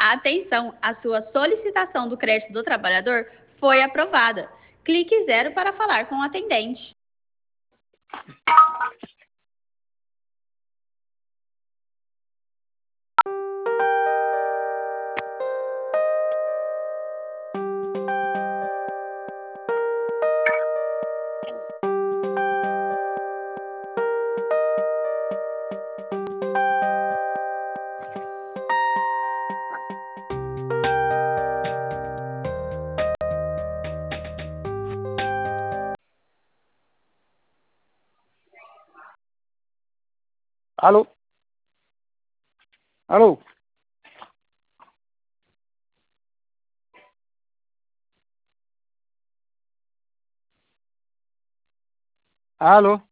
Atenção, a sua solicitação do crédito do trabalhador foi aprovada. Clique 0 para falar com o atendente. Alô? Alô? Alô?